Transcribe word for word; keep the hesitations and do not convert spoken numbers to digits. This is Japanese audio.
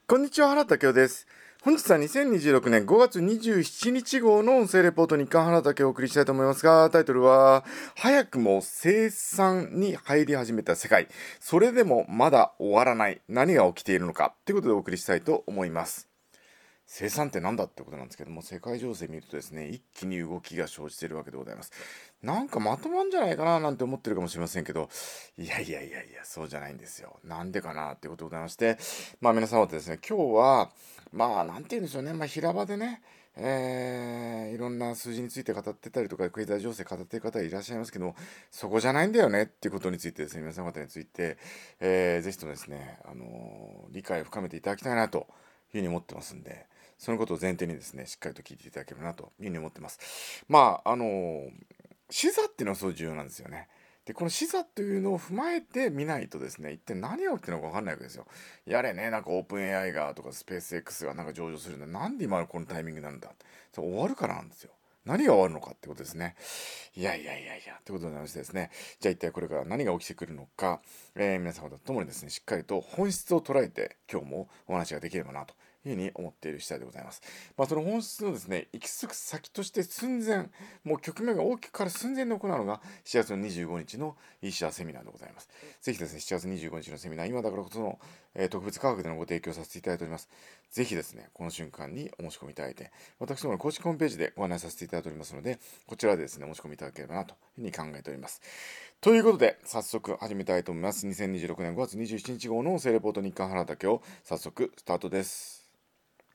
こんにちは、原武雄です。本日はにせんにじゅうろくねんごがつにじゅうしちにち号の音声レポート日刊原武雄をお送りしたいと思いますが、タイトルは、早くも生産に入り始めた世界、それでもまだ終わらない、何が起きているのか、ということでお送りしたいと思います。生産って何だってことなんですけども、世界情勢見るとですね、一気に動きが生じているわけでございます。なんかまとまんじゃないかななんて思ってるかもしれませんけど、いやいやいやいや、そうじゃないんですよ。なんでかなっていうことでございまして、まあ皆様とですね、今日は、まあなんて言うんでしょうね、まあ平場でね、えー、いろんな数字について語ってたりとか、経済情勢語っている方いらっしゃいますけども、そこじゃないんだよねっていうことについてですね、皆様方について、えー、ぜひともですね、あのー理解を深めていただきたいなというふうに思ってますんで、そのことを前提にですね、しっかりと聞いていただければなというふうに思ってます。まあ、あのー視座っていうのはすごい重要なんですよね。で、この視座というのを踏まえて見ないとですね、一体何が起きてるのか分かんないわけですよ。やれね、なんかオープン エーアイ がとかスペース X がなんか上場するんだ。なんで今のこのタイミングなんだ。それ終わるからなんですよ。何が終わるのかってことですね。いやいやいやいや、ということでございましてですね、じゃあ一体これから何が起きてくるのか、えー皆様と共にですね、しっかりと本質を捉えて今日もお話ができればなというふうに思っている次第でございます。まあ、その本質のですね、行き着く先として寸前、もう局面が大きく変わる寸前で行うのがしちがつのにじゅうごにちの イーシーアール セミナーでございます。ぜひですね、しちがつにじゅうごにちのセミナー、今だからこその、えー特別価格でのご提供させていただいております。ぜひですね、この瞬間にお申し込みいただいて、私どもの公式ホームページでご案内させていただいておりますので、こちらでですね、お申し込みいただければなというふうに考えております。ということで、早速始めたいと思います。にせんにじゅうろくねんごがつにじゅうしちにち号の音声レポート日刊原武雄、早速スタートです。